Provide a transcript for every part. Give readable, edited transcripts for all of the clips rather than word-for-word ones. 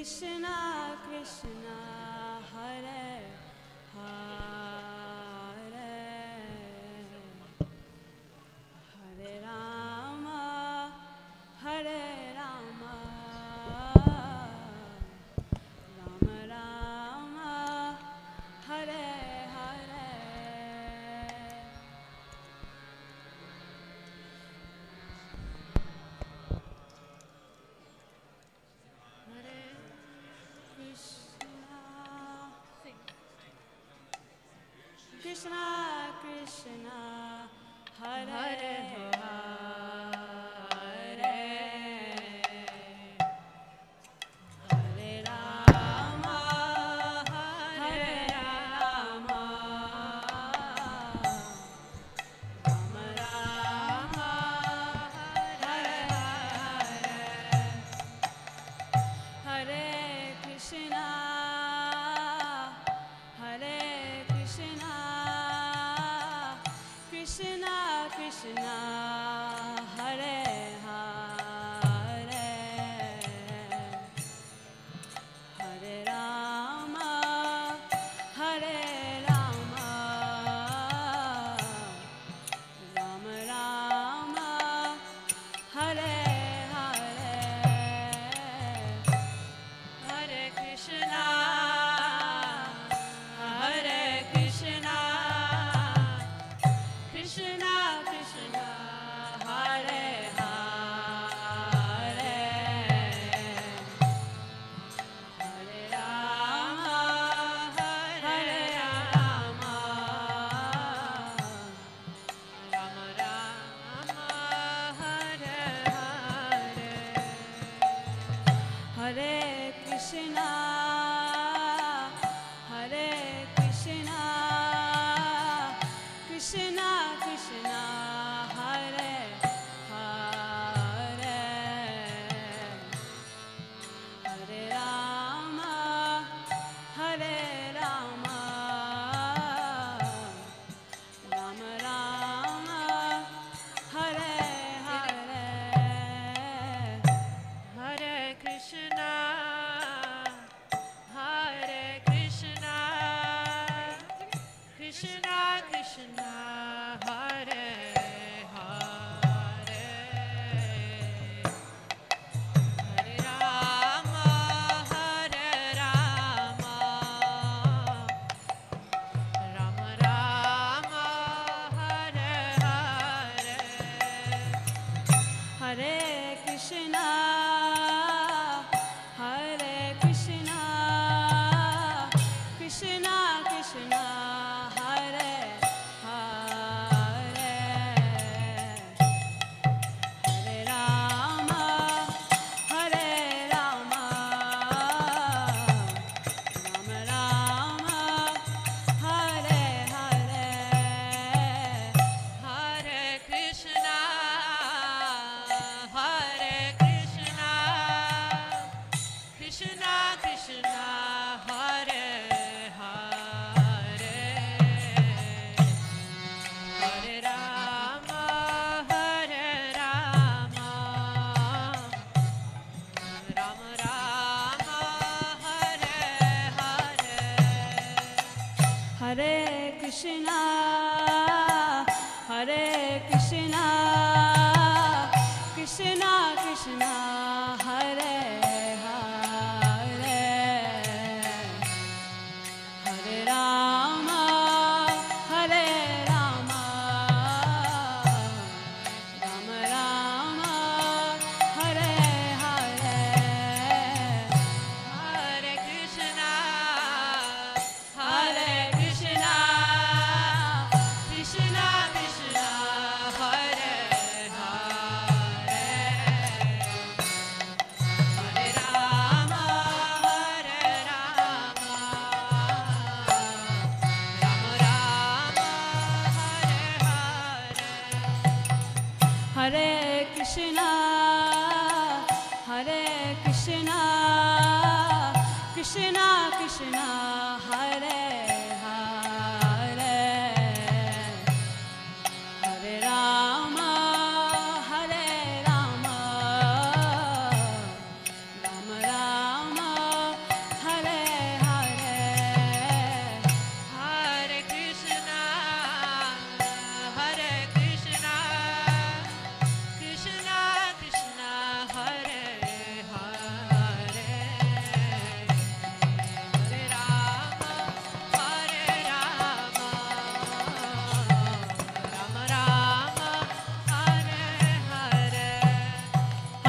Krishna Krishna Hare Hare Hare Rama Hare Rama Rama Rama Hare Hare Krishna Krishna Hare Hare Hare Rama Hare Rama Rama Rama Hare Hare Hare Krishna Hare Krishna Krishna Krishna Hare Hare Hare Rama Hare Rama Rama Rama Hare Hare Hare Krishna Hare Krishna Krishna Krishna Hare Hare Hare Rama Hare Rama Rama Rama Hare Hare Hare Krishna Hare Krishna Krishna Krishna Hare Hare Hare Rama Hare Rama Rama Rama Hare Hare Hare Krishna Hare Krishna Krishna Krishna Hare Hare Hare Rama Hare Rama Rama Rama Hare Hare Hare Krishna Hare Krishna Krishna Krishna Hare Hare Hare Rama Hare Rama Rama Rama Hare Hare Hare Krishna Hare Krishna Krishna Krishna Hare Hare Hare Rama Hare Rama Rama Rama Hare Hare Hare Krishna Hare Krishna Krishna Krishna Hare Hare Hare Rama Hare Rama Rama Rama Hare Hare Hare Krishna Hare Krishna Krishna Krishna Hare Hare Hare Rama Hare Rama Rama Rama Hare Hare Hare Krishna Hare Krishna Krishna Krishna Hare Hare Hare Rama Hare Rama Rama Rama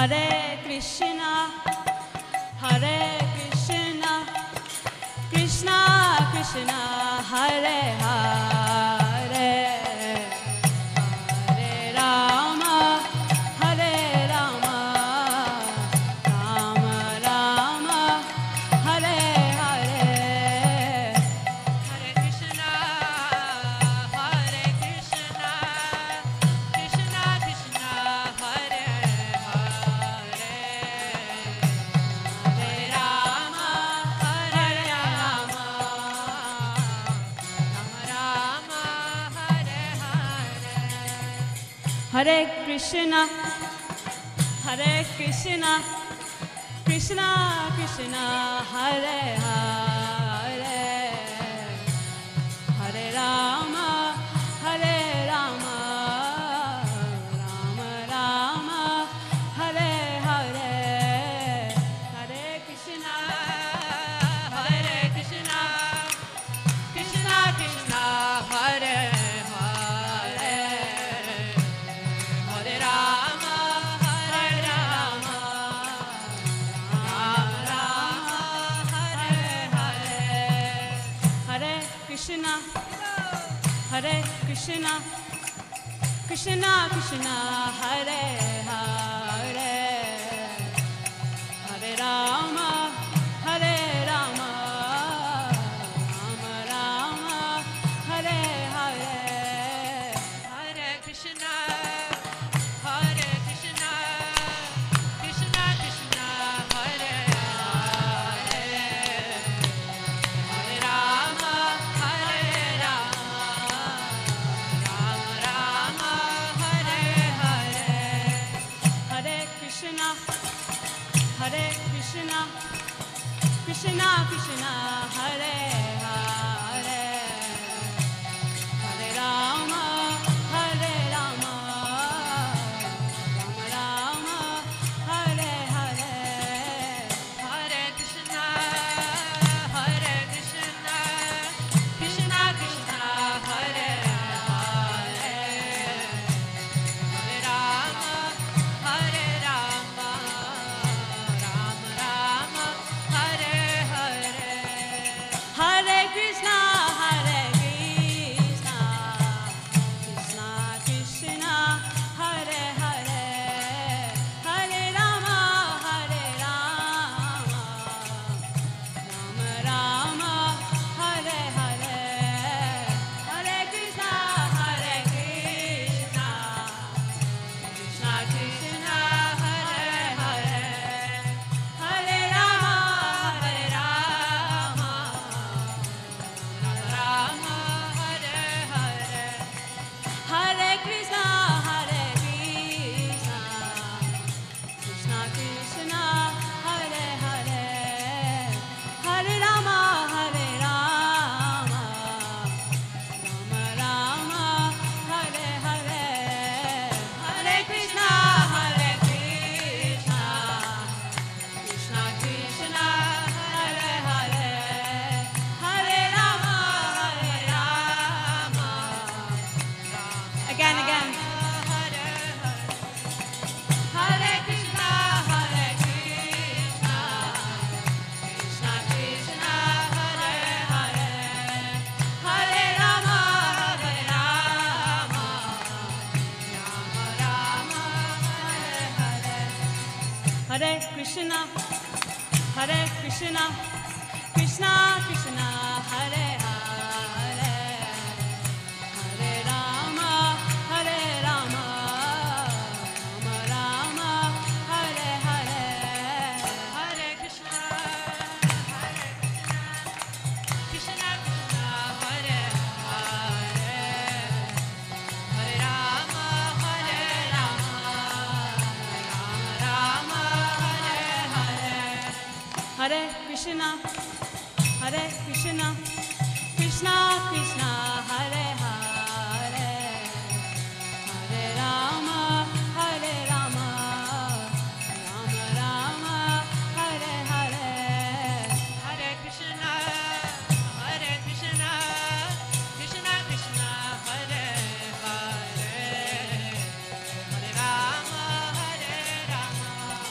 Hare Krishna, Hare Krishna, Krishna Krishna, Hare Hare, Hare Rama, Hare Rama, Rama Rama, Hare Hare. Hare Krishna, Hare Krishna, Krishna Krishna, Hare Hare, Hare Rama, Hare Rama, Rama Rama, Hare Hare. Hare Krishna, Hare Krishna, Krishna Krishna, Hare Hare, Hare Rama, Hare Rama, Rama Rama, Hare Hare. Hare Krishna, Hare Krishna, Krishna Krishna, Hare Hare, Hare Rama, Hare Rama, Rama Rama, Hare Hare. Hare Krishna, Hare Krishna, Krishna Krishna, Hare Hare, Hare Rama, Hare Rama, Rama Rama, Hare Hare. Hare Krishna, Hare Krishna, Krishna Krishna, Hare Hare, Hare Rama, Hare Rama, Rama Rama, Hare Hare. Hare Krishna, Hare Krishna, Krishna Krishna, Hare Hare, Hare Rama, Hare Rama, Rama Rama, Hare Hare. Hare Krishna, Hare Krishna, Krishna Krishna, Hare Hare, Hare Rama, Hare Rama, Rama Rama, Hare Hare. Hare Krishna, Hare Krishna, Krishna Krishna, Hare Hare, Hare Rama, Hare Rama, Rama Rama, Hare Hare. Hare Krishna, Hare Krishna, Krishna Krishna, Hare Hare, Hare Rama, Hare Rama, Rama, Hare Hare. Hare Krishna, Hare Krishna, Krishna Krishna, Hare Hare, Hare Rama, Hare Rama, Rama Rama, Hare Hare. Hare Krishna, Hare Krishna, Krishna Krishna, Hare Hare, Hare Rama, Hare Rama. Again, again. Hare Krishna, Hare Krishna, Krishna Krishna, Hare Hare, Hare Rama, Hare Rama, Rama Rama, Hare Hare. Hare Krishna, Hare Krishna, Krishna Krishna, Hare Hare, Hare Rama, Hare Rama, Rama Rama, Hare Hare. Hare Krishna, Hare Krishna, Krishna Krishna, Hare Hare, Hare Rama, Hare Rama, Rama Rama, Hare Hare. Hare Krishna, Hare Krishna, Krishna Krishna, Hare Hare, Hare Rama, Hare Rama, Rama Rama, Hare Hare. Hare Krishna, Hare Krishna, Krishna Krishna, Hare Hare, Hare Rama, Hare Rama,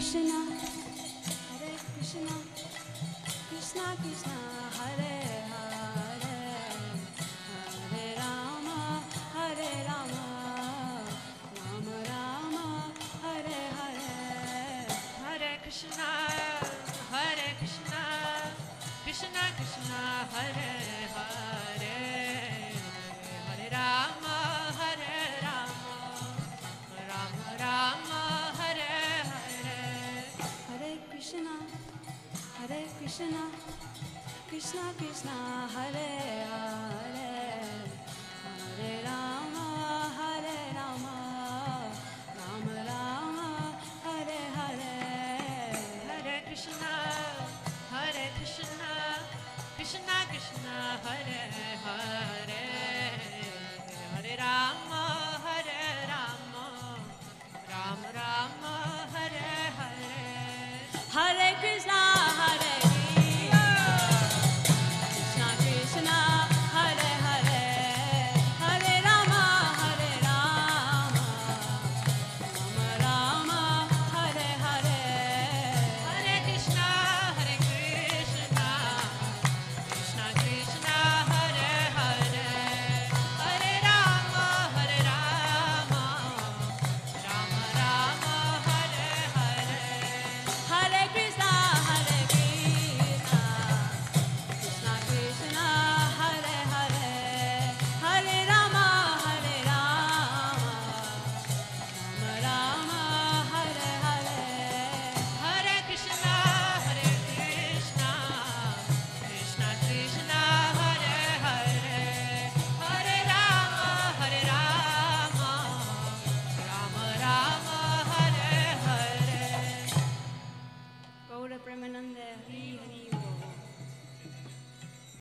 Krishna, Hare Krishna, Krishna Krishna, Hare Hare, Hare Rama, Hare Rama, Rama Rama, Hare Hare. Hare Krishna, Hare Krishna, Krishna Krishna, Hare Hare, Hare Rama, Hare Rama, Rama Rama, Hare Hare. Hare Krishna, Hare Krishna, Krishna Krishna, Hare Hare, Hare Rama, Hare Rama, Rama Rama, Hare Hare. Hare Krishna, Hare Krishna, Krishna Krishna, Hare